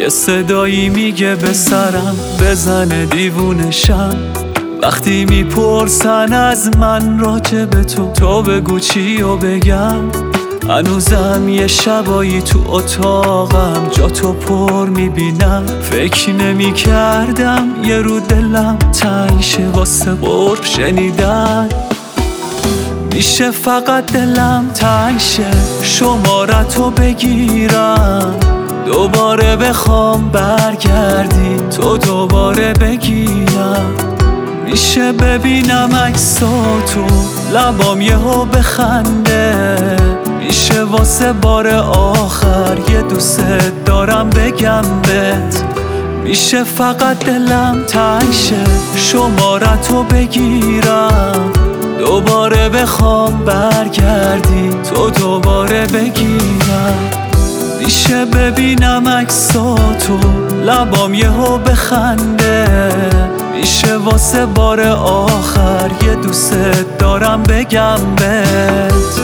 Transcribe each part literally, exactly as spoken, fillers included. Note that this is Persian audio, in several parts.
یه صدایی میگه به سرم بزنه دیوونشم. وقتی میپرسن از من راجع به تو، تو بگو چی و بگم. هنوزم یه شبایی تو اتاقم جا تو پر میبینم. فکر نمی کردم یه رو دلم تنگ شه واسه قرب شنیدن. میشه فقط دلم تنگ شه شمارتو بگیرم، دوباره بخوام برگردی تو دوباره بگیرم. میشه ببینم عکساتو لبام یهو بخنده، میشه واسه بار آخر یه دوست دارم بگم بهت. میشه فقط دلم تنگ شه شمارتو بگیرم، دوباره بخوام برگردی تو دوباره بگیرم. میشه ببینم عکساتو لبام یهو بخنده، میشه واسه بار آخر یه دوست دارم بگم بهت.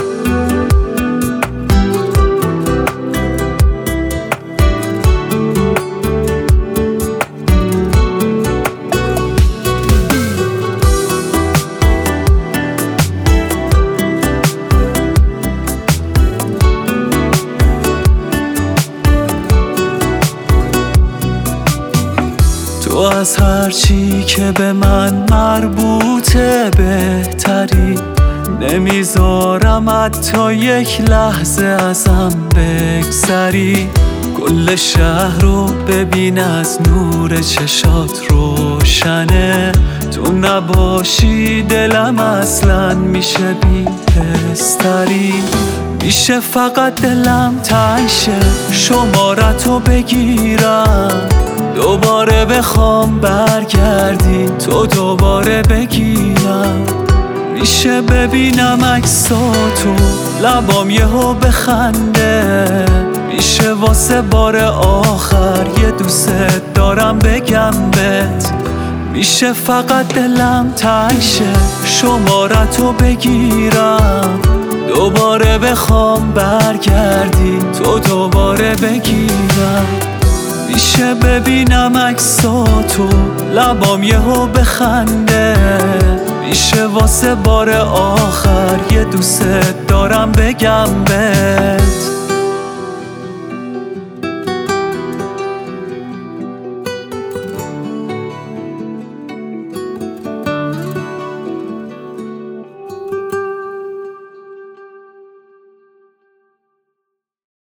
تو از هر چی که به من مربوطه بهتری، نمیذارم حتی یک لحظه ازم بگذری. کل شهر رو ببین از نور چشات روشنه، تو نباشی دلم اصلا میشه بی پستری. میشه فقط دلم تنگ شه شمارتو بگیرم، دوباره بخوام برگردی تو دوباره بگیرم. میشه ببینم عکساتو لبام یهو بخنده، میشه واسه بار آخر یه دوست دارم بگم بهت. میشه فقط دلم تنگ شه شمارتو بگیرم، دوباره بخوام برگردی تو دوباره بگیرم. میشه ببینم عکساتو لبام یهو بخنده، میشه واسه بار آخر یه دوست دارم بگم بهت.